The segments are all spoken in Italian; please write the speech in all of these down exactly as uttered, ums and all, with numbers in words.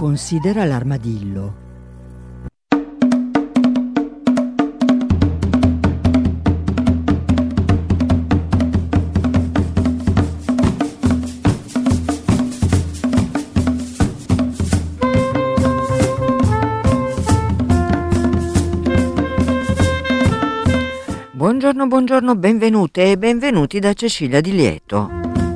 Considera l'armadillo. Buongiorno, buongiorno, benvenute e benvenuti da Cecilia Di Lieto.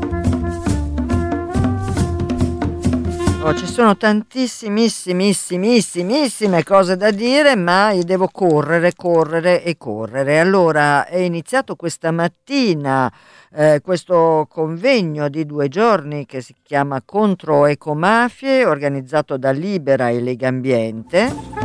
Oh, ci sono tantissimissimissime cose da dire, ma io devo correre, correre e correre. Allora, è iniziato questa mattina eh, questo convegno di due giorni che si chiama Contro Ecomafie, organizzato da Libera e Legambiente.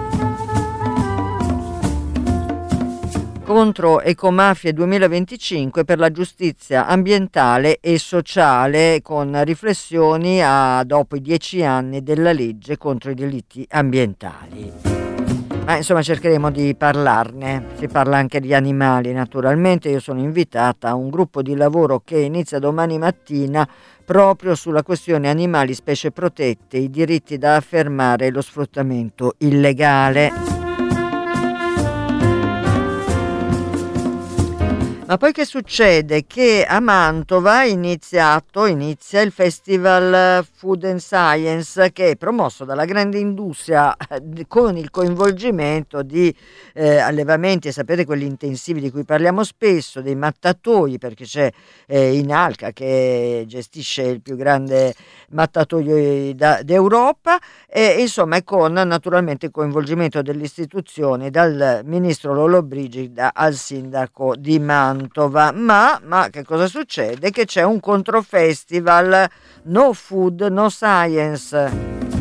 Contro Ecomafie duemilaventicinque per la giustizia ambientale e sociale, con riflessioni a dopo i dieci anni della legge contro i delitti ambientali. Ma insomma cercheremo di parlarne, si parla anche di animali naturalmente. Io sono invitata a un gruppo di lavoro che inizia domani mattina proprio sulla questione animali, specie protette, i diritti da affermare e lo sfruttamento illegale. Ma poi che succede? Che a Mantova è iniziato, inizia il Festival Food and Science, che è promosso dalla grande industria con il coinvolgimento di eh, allevamenti, e sapete quelli intensivi di cui parliamo spesso, dei mattatoi, perché c'è eh, Inalca che gestisce il più grande mattatoio da, d'Europa, e insomma è con naturalmente il coinvolgimento delle istituzioni, dal ministro Lollobrigida al sindaco di Mantova. Ma, ma che cosa succede? Che c'è un controfestival No Food, No Science.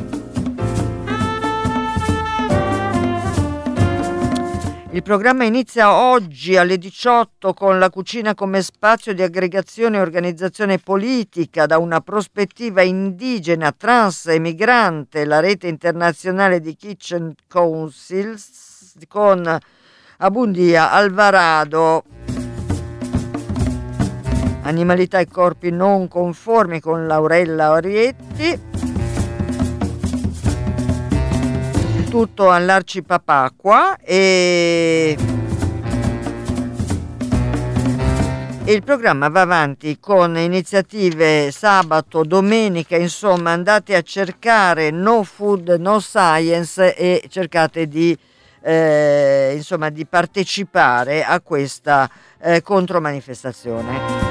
Il programma inizia oggi alle diciotto con la cucina come spazio di aggregazione e organizzazione politica da una prospettiva indigena, trans e migrante, la rete internazionale di Kitchen Councils con Abundia Alvarado. Animalità e corpi non conformi con Laurella Orietti. Tutto all'Arcipapacqua e... e il programma va avanti con iniziative sabato, domenica, insomma andate a cercare No Food, No Science e cercate di eh, insomma di partecipare a questa eh, contromanifestazione.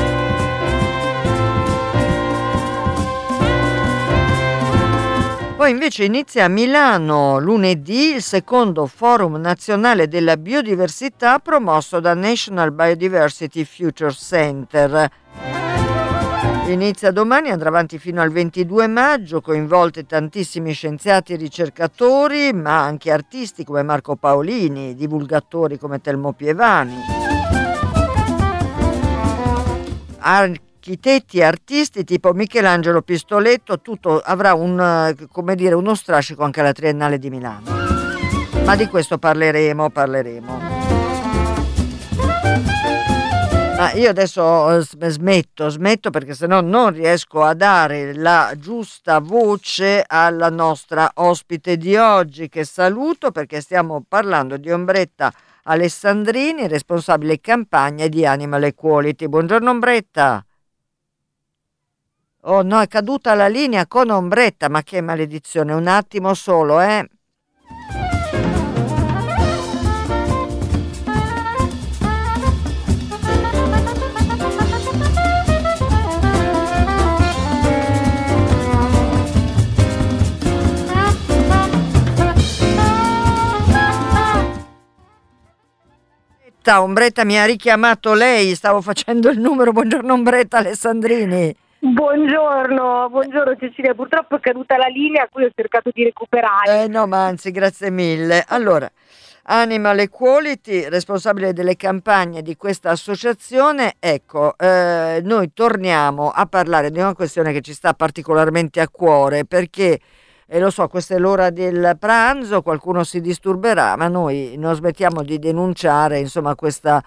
Poi invece inizia a Milano lunedì il secondo Forum Nazionale della Biodiversità promosso da National Biodiversity Future Center. Inizia domani, andrà avanti fino al ventidue maggio, coinvolti tantissimi scienziati e ricercatori, ma anche artisti come Marco Paolini, divulgatori come Telmo Pievani. Ar- architetti e artisti tipo Michelangelo Pistoletto, tutto avrà un, come dire, uno strascico anche alla Triennale di Milano. Ma di questo parleremo, parleremo. Ma io adesso smetto, smetto perché sennò non riesco a dare la giusta voce alla nostra ospite di oggi, che saluto perché stiamo parlando di Ombretta Alessandrini, responsabile campagna di Animal Equality. Buongiorno Ombretta. Oh no, è caduta la linea con Ombretta, ma che maledizione, un attimo solo, eh. Ombretta, mi ha richiamato lei, stavo facendo il numero. Buongiorno Ombretta Alessandrini. Buongiorno, buongiorno Cecilia, purtroppo è caduta la linea, qui ho cercato di recuperare. Eh no, ma anzi, grazie mille. Allora, Animal Equality, responsabile delle campagne di questa associazione, ecco, eh, noi torniamo a parlare di una questione che ci sta particolarmente a cuore, perché, e lo so, questa è l'ora del pranzo, qualcuno si disturberà, ma noi non smettiamo di denunciare, insomma, questa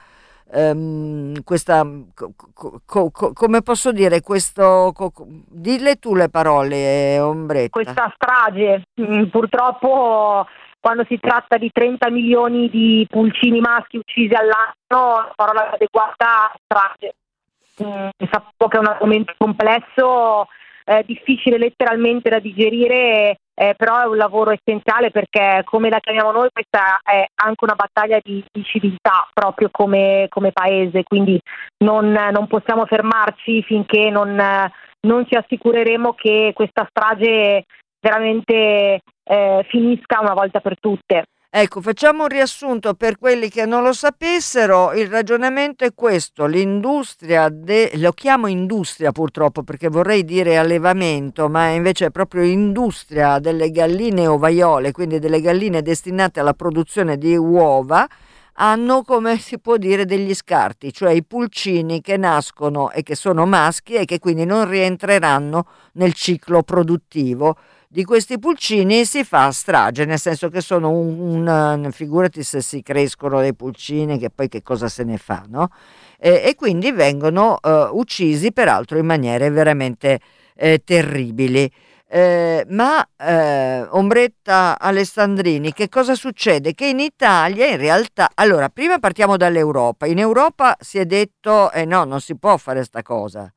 ehm, questa, co- co- co- come posso dire, questo, co- co- dille tu le parole, Ombretta. Questa strage, mm, purtroppo quando si tratta di trenta milioni di pulcini maschi uccisi all'anno, la parola adeguata è strage. Mm, sapevo che è un argomento complesso, eh, difficile letteralmente da digerire, eh, però è un lavoro essenziale perché, come la chiamiamo noi, questa è anche una battaglia di, di civiltà proprio come, come paese, quindi non, non possiamo fermarci finché non, non ci assicureremo che questa strage veramente eh, finisca una volta per tutte. Ecco, facciamo un riassunto per quelli che non lo sapessero. Il ragionamento è questo: l'industria, de- lo chiamo industria purtroppo perché vorrei dire allevamento, ma invece è proprio industria delle galline ovaiole, quindi delle galline destinate alla produzione di uova, hanno, come si può dire, degli scarti, cioè i pulcini che nascono e che sono maschi e che quindi non rientreranno nel ciclo produttivo. Di questi pulcini si fa strage, nel senso che sono un, un figurati se si crescono dei pulcini, che poi che cosa se ne fa, no? E, e quindi vengono eh, uccisi, peraltro in maniere veramente eh, terribili. Eh, ma eh, Ombretta Alessandrini, che cosa succede? Che in Italia in realtà, allora, prima partiamo dall'Europa. In Europa si è detto, eh no, non si può fare sta cosa.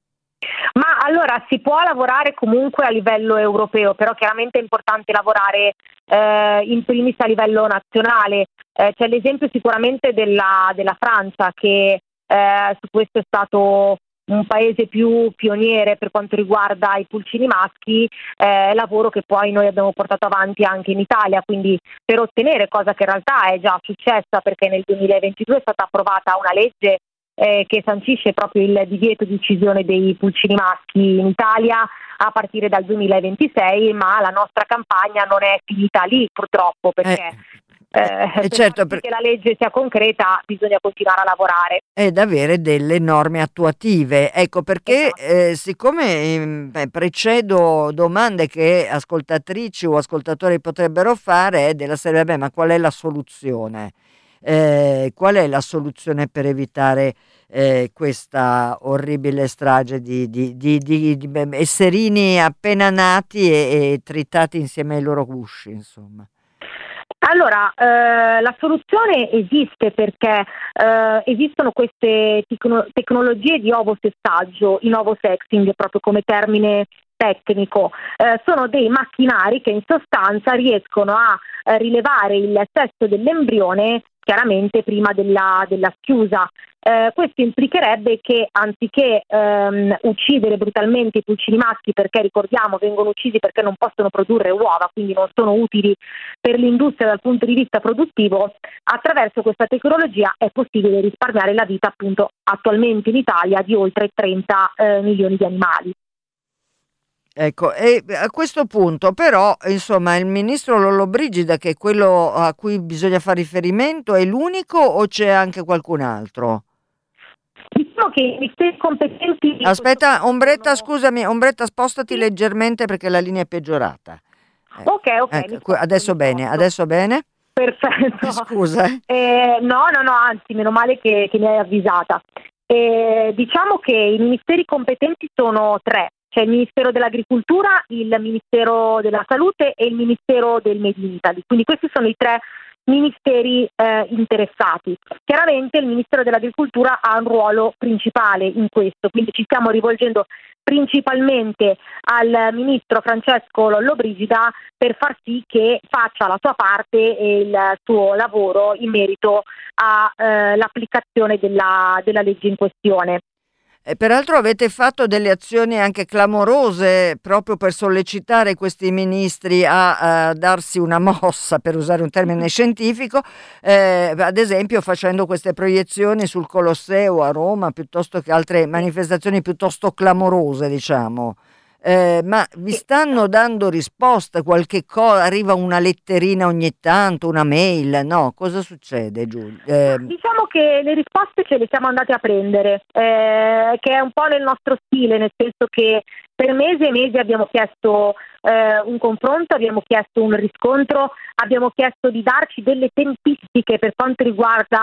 Ma allora si può lavorare comunque a livello europeo, però chiaramente è importante lavorare eh, in primis a livello nazionale. Eh, c'è l'esempio sicuramente della, della Francia che eh, su questo è stato un paese più pioniere per quanto riguarda i pulcini maschi, eh, lavoro che poi noi abbiamo portato avanti anche in Italia, quindi per ottenere, cosa che in realtà è già successa perché nel duemilaventidue è stata approvata una legge Eh, che sancisce proprio il divieto di uccisione dei pulcini maschi in Italia a partire dal duemilaventisei, ma la nostra campagna non è finita lì purtroppo perché Eh, eh, eh, per certo, far sì per- che la legge sia concreta bisogna continuare a lavorare. ed avere delle norme attuative. Ecco perché, Esatto. eh, siccome ehm, beh, precedo domande che ascoltatrici o ascoltatori potrebbero fare, è della serie, beh, ma qual è la soluzione? Eh, qual è la soluzione per evitare eh, questa orribile strage di, di- di- di- di, beh, esserini appena nati e, e tritati insieme ai loro gusci, insomma? Allora, eh, la soluzione esiste perché eh, esistono queste tecno- tecnologie di ovosessaggio, in ovosexing proprio come termine tecnico. Eh, sono dei macchinari che in sostanza riescono a eh, rilevare il sesso dell'embrione chiaramente prima della, della schiusa. Eh, questo implicherebbe che anziché ehm, uccidere brutalmente i pulcini maschi, perché ricordiamo vengono uccisi perché non possono produrre uova, quindi non sono utili per l'industria dal punto di vista produttivo, attraverso questa tecnologia è possibile risparmiare la vita appunto attualmente in Italia di oltre trenta eh, milioni di animali. Ecco, e a questo punto però, insomma, il ministro Lollobrigida, che è quello a cui bisogna fare riferimento, è l'unico o c'è anche qualcun altro? Diciamo che i ministeri competenti in questo Aspetta, caso Ombretta, sono... scusami, Ombretta, spostati Sì? leggermente perché la linea è peggiorata. Eh, Ok, ok, ecco, mi que- sposto, adesso mi bene, sposto. adesso bene? Perfetto. Scusa, eh. Eh, no, no, no, anzi, meno male che, che mi hai avvisata. Eh, diciamo che i ministeri competenti sono tre. C'è il Ministero dell'Agricoltura, il Ministero della Salute e il Ministero del Made in Italy. Quindi questi sono i tre ministeri eh, interessati. Chiaramente il Ministero dell'Agricoltura ha un ruolo principale in questo, quindi ci stiamo rivolgendo principalmente al ministro Francesco Lollobrigida per far sì che faccia la sua parte e il suo lavoro in merito all'applicazione della, della legge in questione. E peraltro avete fatto delle azioni anche clamorose proprio per sollecitare questi ministri a, a darsi una mossa, per usare un termine scientifico, eh, ad esempio facendo queste proiezioni sul Colosseo a Roma, piuttosto che altre manifestazioni piuttosto clamorose, diciamo. Eh, ma vi stanno dando risposta? Qualche cosa? Arriva una letterina ogni tanto, una mail? No, cosa succede, Giulia? Eh, Diciamo che le risposte ce le siamo andate a prendere, eh, che è un po' nel nostro stile, nel senso che per mesi e mesi abbiamo chiesto eh, un confronto, abbiamo chiesto un riscontro, abbiamo chiesto di darci delle tempistiche per quanto riguarda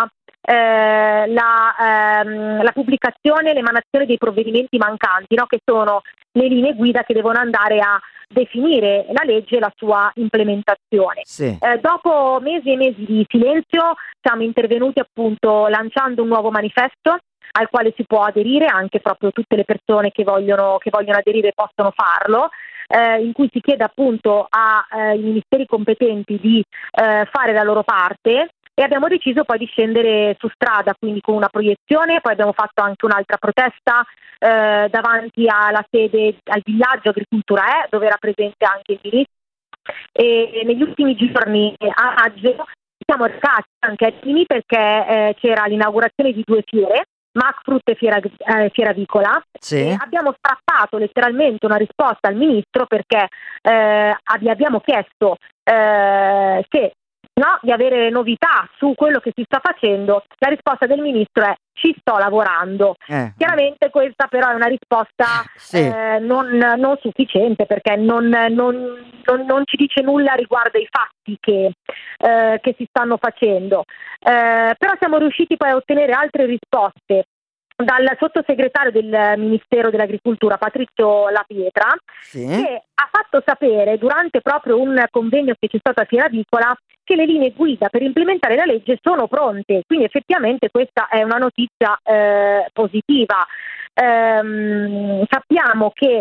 eh, la, ehm, la pubblicazione e l'emanazione dei provvedimenti mancanti, no? Che sono le linee guida che devono andare a definire la legge e la sua implementazione. Sì. Eh, dopo mesi e mesi di silenzio siamo intervenuti appunto lanciando un nuovo manifesto al quale si può aderire, anche proprio tutte le persone che vogliono, che vogliono aderire possono farlo, eh, in cui si chiede appunto ai ministeri competenti di eh, fare la loro parte, e abbiamo deciso poi di scendere su strada, quindi con una proiezione. Poi abbiamo fatto anche un'altra protesta eh, davanti alla sede, al villaggio Agricoltura E, dove era presente anche il ministro, e negli ultimi giorni a maggio siamo recati anche a Rimini perché eh, c'era l'inaugurazione di due fiere, Macfrut e Fiera, eh, Fiera Avicola, Sì. e abbiamo strappato letteralmente una risposta al ministro perché eh, gli abbiamo chiesto eh, se no, di avere novità su quello che si sta facendo. La risposta del ministro è: ci sto lavorando. Eh. Chiaramente questa però è una risposta Sì. eh, non, non sufficiente, perché non, non, non, non ci dice nulla riguardo ai fatti che, eh, che si stanno facendo. Eh, però siamo riusciti poi a ottenere altre risposte dal sottosegretario del Ministero dell'Agricoltura Patrizio La Pietra, Sì. che ha fatto sapere durante proprio un convegno che c'è stato a Fiera Avicola che le linee guida per implementare la legge sono pronte, quindi effettivamente questa è una notizia eh, positiva. Ehm, sappiamo che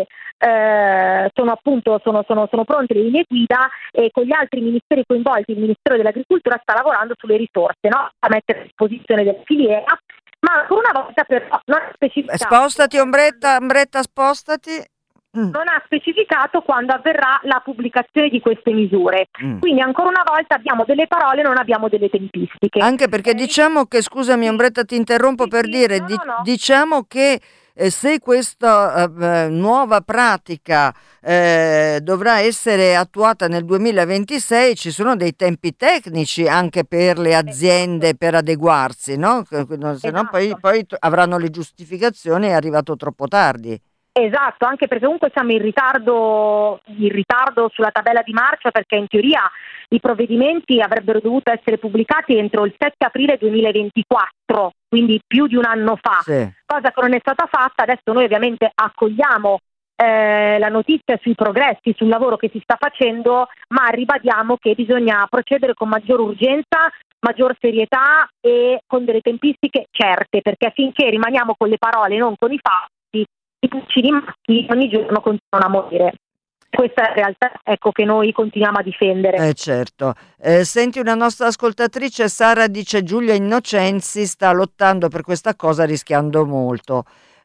eh, sono appunto sono, sono, sono pronte le linee guida, e con gli altri ministeri coinvolti il Ministero dell'Agricoltura sta lavorando sulle risorse, no? A mettere a disposizione della filiera, ma ancora una volta però non ha specificato. Spostati, Ombretta, Ombretta, spostati. Mm. Non ha specificato quando avverrà la pubblicazione di queste misure. Mm. Quindi ancora una volta abbiamo delle parole, non abbiamo delle tempistiche. Anche perché Eh, diciamo che, scusami sì. Ombretta, ti interrompo Sì, per sì, dire, no, di- no, no. diciamo che eh, se questa eh, nuova pratica eh, dovrà essere attuata nel duemilaventisei, ci sono dei tempi tecnici anche per le aziende per adeguarsi, no? Se no Esatto. poi, poi t- avranno le giustificazioni: è arrivato troppo tardi. Esatto, anche perché comunque siamo in ritardo, in ritardo sulla tabella di marcia, perché in teoria i provvedimenti avrebbero dovuto essere pubblicati entro il sette aprile duemilaventiquattro, quindi più di un anno fa, Sì. cosa che non è stata fatta. Adesso noi ovviamente accogliamo eh, la notizia sui progressi, sul lavoro che si sta facendo, ma ribadiamo che bisogna procedere con maggior urgenza, maggior serietà e con delle tempistiche certe, perché finché rimaniamo con le parole e non con i fatti, i pulcini maschi ogni giorno continuano a morire. Questa è la realtà, ecco, che noi continuiamo a difendere. Eh certo. Eh, senti, una nostra ascoltatrice, Sara, dice: Giulia Innocenzi sta lottando per questa cosa rischiando molto.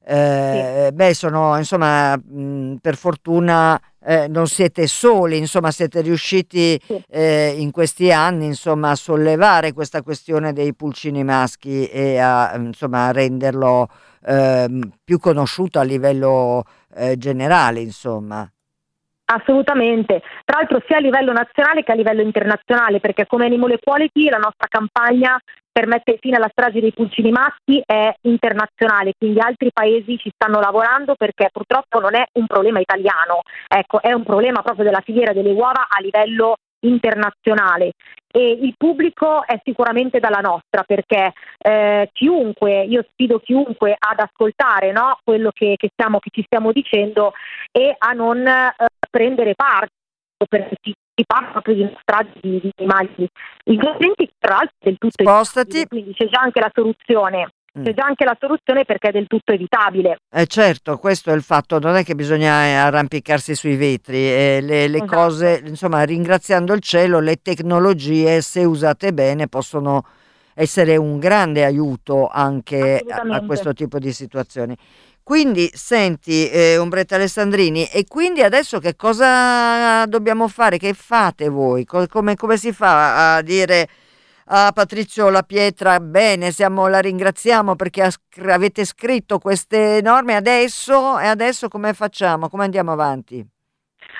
Eh, Sì. Beh, sono, insomma, mh, per fortuna eh, non siete soli, insomma, siete riusciti Sì. eh, in questi anni, insomma, a sollevare questa questione dei pulcini maschi e a, insomma, a renderlo ehm, più conosciuto a livello eh, generale, insomma. Assolutamente, tra l'altro sia a livello nazionale che a livello internazionale, perché come Animal Equality la nostra campagna per mettere fine alla strage dei pulcini maschi è internazionale, quindi altri paesi ci stanno lavorando, perché purtroppo non è un problema italiano, ecco, è un problema proprio della filiera delle uova a livello internazionale, e il pubblico è sicuramente dalla nostra, perché eh, chiunque, io sfido chiunque ad ascoltare, no, quello che, che, stiamo, che ci stiamo dicendo, e a non eh, prendere parte, perché si, si parla proprio di una strage di, di animali ingredienti, tra l'altro del tutto Spostati. evitabile, quindi c'è già anche la soluzione. C'è già anche la soluzione perché è del tutto evitabile. Eh certo, questo è il fatto, non è che bisogna eh, arrampicarsi sui vetri, eh, le, le Esatto. cose, insomma, ringraziando il cielo, le tecnologie, se usate bene, possono essere un grande aiuto anche a, a Assolutamente. questo tipo di situazioni. Quindi, senti, eh, Ombretta Alessandrini, e quindi adesso che cosa dobbiamo fare? Che fate voi? Co- come, come si fa a dire a Patrizio La Pietra: bene, siamo, la ringraziamo perché ha sc- avete scritto queste norme, adesso e adesso come facciamo? Come andiamo avanti?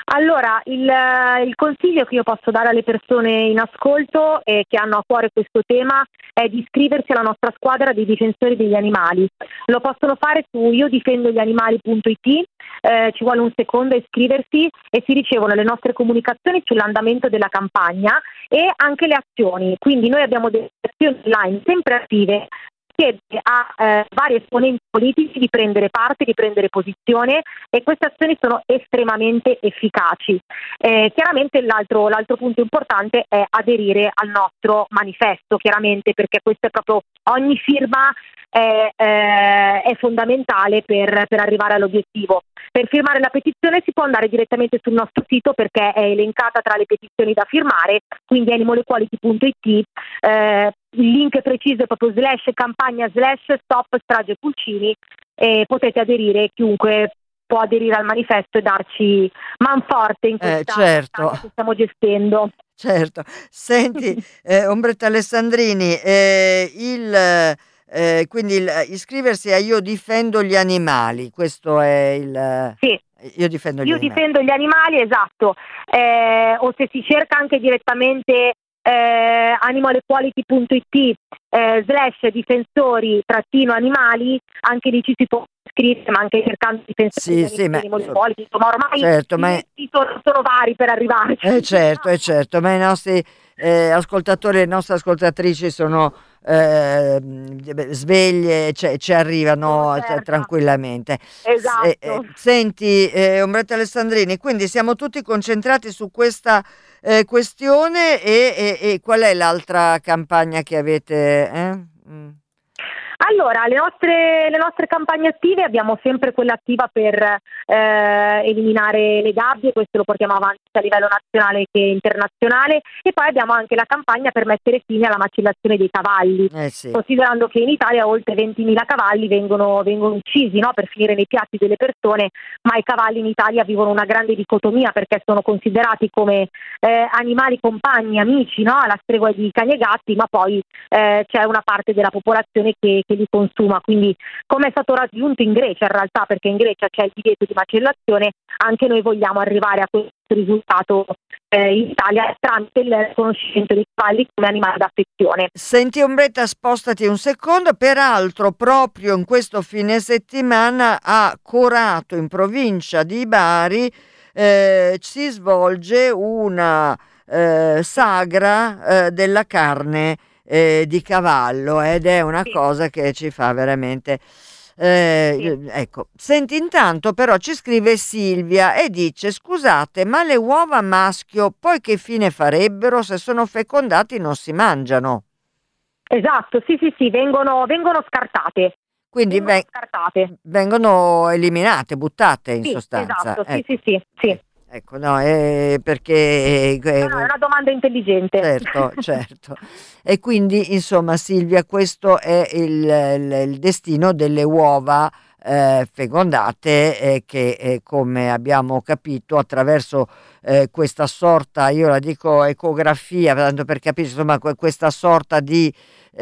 Allora, il, il consiglio che io posso dare alle persone in ascolto e che hanno a cuore questo tema è di iscriversi alla nostra squadra dei difensori degli animali. Lo possono fare su io difendo gli animali punto it, eh, ci vuole un secondo a iscriversi e si ricevono le nostre comunicazioni sull'andamento della campagna e anche le azioni. Quindi noi abbiamo delle azioni online sempre attive, chiede a eh, vari esponenti politici di prendere parte, di prendere posizione, e queste azioni sono estremamente efficaci. Eh, chiaramente l'altro, l'altro punto importante è aderire al nostro manifesto, chiaramente, perché questo è proprio, ogni firma è, eh, è fondamentale per, per arrivare all'obiettivo. Per firmare la petizione si può andare direttamente sul nostro sito perché è elencata tra le petizioni da firmare, quindi animal equality punto it. Eh, il link preciso è proprio slash campagna slash stop strage pulcini, e potete aderire, chiunque può aderire al manifesto e darci manforte in questa Eh, certo. campagna che stiamo gestendo. Certo. Senti, eh, Ombretta Alessandrini, eh, il, eh, quindi il, iscriversi a Io difendo gli animali, questo è il... Sì. Io difendo gli Io animali. difendo gli animali, esatto, eh, o se si cerca anche direttamente eh, animal equality punto it eh, slash difensori trattino animali, anche lì ci si può iscrivere, ma anche cercando difensori Sì, di sì, ma, animal equality, insomma ormai certo, i ma mezzi sono, sono vari per arrivarci. Eh certo, eh certo, ma i nostri eh, ascoltatori e le nostre ascoltatrici sono eh, sveglie, cioè, ci arrivano Sono cioè, certa. tranquillamente. Esatto. S- eh, senti, eh, Ombretta Alessandrini, quindi siamo tutti concentrati su questa eh, questione e, e- e qual è l'altra campagna che avete? eh? Mm. Allora, le nostre, le nostre campagne attive, abbiamo sempre quella attiva per eh, eliminare le gabbie, questo lo portiamo avanti sia a livello nazionale che internazionale, e poi abbiamo anche la campagna per mettere fine alla macellazione dei cavalli, Eh sì. considerando che in Italia oltre ventimila cavalli vengono, vengono uccisi, no, per finire nei piatti delle persone, ma i cavalli in Italia vivono una grande dicotomia perché sono considerati come eh, animali compagni, amici, no, alla stregua di cani e gatti, ma poi eh, c'è una parte della popolazione che, che li consuma, quindi come è stato raggiunto in Grecia in realtà, perché in Grecia c'è il divieto di macellazione, anche noi vogliamo arrivare a questo risultato eh, in Italia tramite il riconoscimento dei cavalli come animali d'affezione. Senti Ombretta, spostati un secondo, peraltro proprio in questo fine settimana a Corato, in provincia di Bari, eh, si svolge una eh, sagra eh, della carne eh, di cavallo, ed è una Sì. cosa che ci fa veramente... Eh, Sì. Ecco, senti, intanto però ci scrive Silvia e dice: scusate, ma le uova maschio poi che fine farebbero? Se sono fecondati non si mangiano, Esatto, sì sì sì, vengono, vengono scartate. quindi Vengono ven- scartate. vengono eliminate, buttate in Sì, sostanza. esatto, sì Ecco, sì sì, sì. ecco, no, eh, perché eh, No, no, è una domanda intelligente. certo, certo. E quindi, insomma, Silvia, questo è il, il- il destino delle uova eh, fecondate eh, che, eh, come abbiamo capito, attraverso eh, questa sorta, io la dico ecografia, tanto per capire, insomma, que- questa sorta di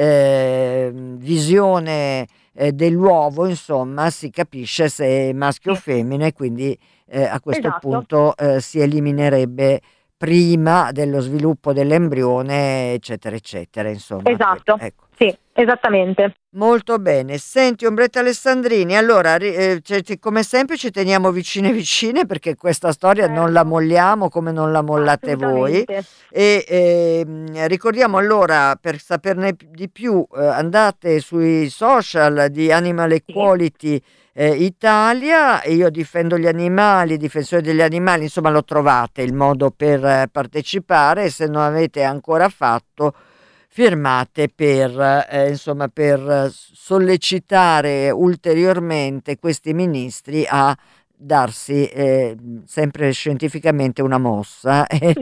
eh, visione eh, dell'uovo, insomma, si capisce se è maschio o Sì. femmina, e quindi eh, a questo Esatto. punto eh, si eliminerebbe prima dello sviluppo dell'embrione, eccetera, eccetera, insomma. Esatto, Ecco. sì, esattamente. Molto bene. Senti, Ombretta Alessandrini, allora, ri- eh, cioè, ci- come sempre ci teniamo vicine vicine perché questa storia non la Certo. molliamo come non la mollate voi. Assolutamente. E ehm, ricordiamo allora, per saperne pi- di più, eh, andate sui social di Animal Equality eh, Italia, e Io difendo gli animali, difensori degli animali, insomma lo trovate il modo per eh, partecipare, e se non avete ancora fatto firmate per, eh, insomma, per eh, sollecitare ulteriormente questi ministri a darsi eh, sempre scientificamente una mossa e,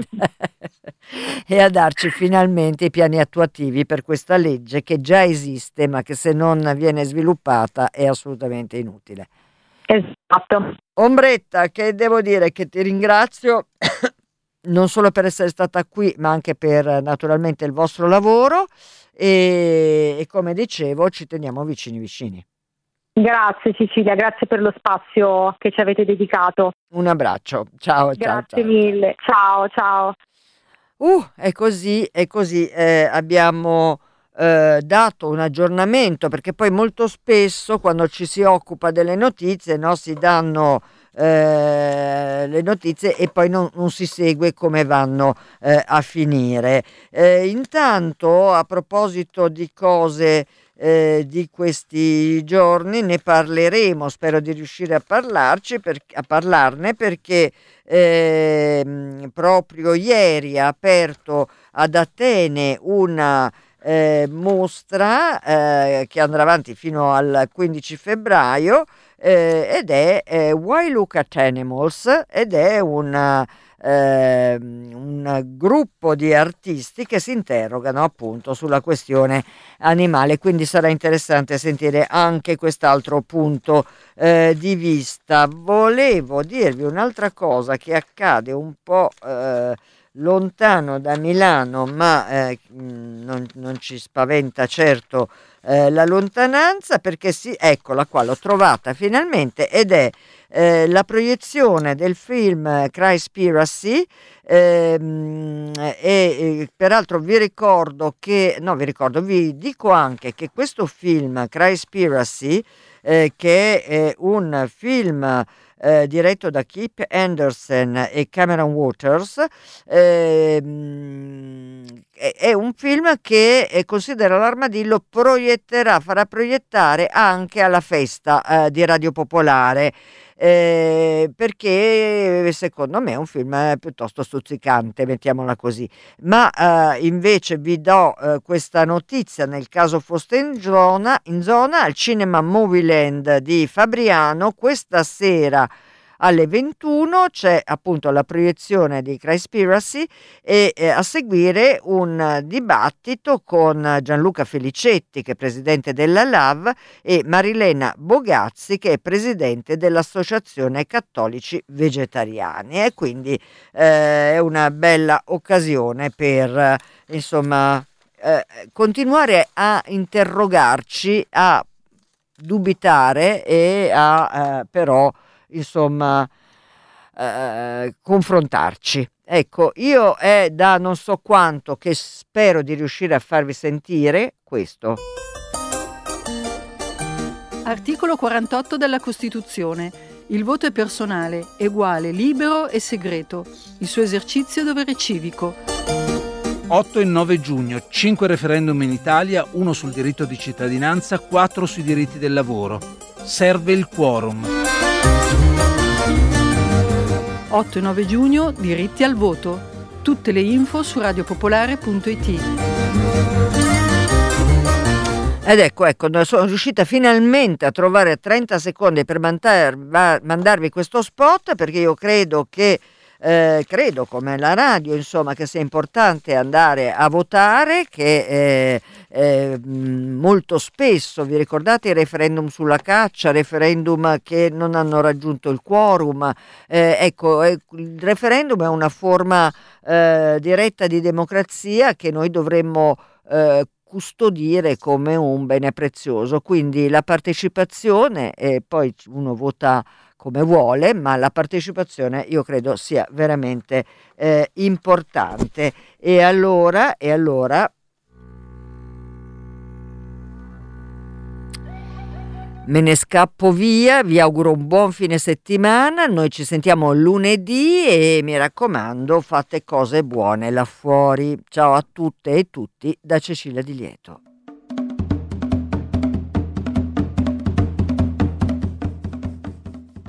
e a darci finalmente i piani attuativi per questa legge che già esiste ma che se non viene sviluppata è assolutamente inutile. Esatto. Ombretta, che devo dire che ti ringrazio non solo per essere stata qui, ma anche per naturalmente il vostro lavoro, e, e come dicevo ci teniamo vicini vicini. Grazie Cecilia, grazie per lo spazio che ci avete dedicato. Un abbraccio, ciao, Grazie ciao, ciao. mille, ciao, ciao. Uh, è così, è così, eh, abbiamo eh, dato un aggiornamento, perché poi molto spesso quando ci si occupa delle notizie, no, si danno eh, le notizie e poi non, non si segue come vanno eh, a finire. Eh, intanto, a proposito di cose eh, di questi giorni, ne parleremo, spero di riuscire a parlarci, per, a parlarne perché eh, proprio ieri ha aperto ad Atene una eh, mostra eh, che andrà avanti fino al quindici febbraio eh, ed è eh, Why Look at Animals, ed è una eh, un gruppo di artisti che si interrogano appunto sulla questione animale, quindi sarà interessante sentire anche quest'altro punto eh, di vista. Volevo dirvi un'altra cosa che accade un po' eh, lontano da Milano, ma eh, non, non ci spaventa certo eh, la lontananza, perché sì, eccola qua, l'ho trovata finalmente, ed è eh, la proiezione del film Cryspiracy. Ehm, e, e peraltro vi ricordo che, no vi ricordo, vi dico anche che questo film Cryspiracy, eh, che è un film eh, diretto da Kip Anderson e Cameron Waters, ehm, è, è un film che eh, considera l'Armadillo, proietterà, farà proiettare anche alla festa eh, di Radio Popolare. Eh, perché secondo me è un film piuttosto stuzzicante, mettiamola così. Ma eh, invece vi do eh, questa notizia: nel caso foste in zona, in zona al Cinema Movieland di Fabriano questa sera alle ventuno c'è appunto la proiezione di Cryspiracy e eh, a seguire un dibattito con Gianluca Felicetti, che è presidente della L A V, e Marilena Bogazzi, che è presidente dell'Associazione Cattolici Vegetariani, e quindi eh, è una bella occasione per eh, insomma eh, continuare a interrogarci, a dubitare e a eh, però insomma eh, confrontarci. Ecco, io è da non so quanto che spero di riuscire a farvi sentire questo. Articolo quarantotto della Costituzione. Il voto è personale, eguale, libero e segreto. Il suo esercizio è dovere civico. otto e nove giugno, cinque referendum in Italia, uno sul diritto di cittadinanza, quattro sui diritti del lavoro. Serve il quorum. otto e nove giugno, diritti al voto. Tutte le info su radiopopolare punto it. Ed ecco, ecco, sono riuscita finalmente a trovare trenta secondi per mandar, mandarvi questo spot, perché io credo che Eh, credo, come la radio, insomma, che sia importante andare a votare, che eh, eh, molto spesso, vi ricordate i referendum sulla caccia, referendum che non hanno raggiunto il quorum, eh, ecco, eh, il referendum è una forma eh, diretta di democrazia che noi dovremmo eh, custodire come un bene prezioso, quindi la partecipazione, e poi uno vota come vuole, ma la partecipazione io credo sia veramente eh, importante. E allora, e allora me ne scappo via, vi auguro un buon fine settimana, noi ci sentiamo lunedì e mi raccomando, fate cose buone là fuori. Ciao a tutte e tutti da Cecilia Di Lieto.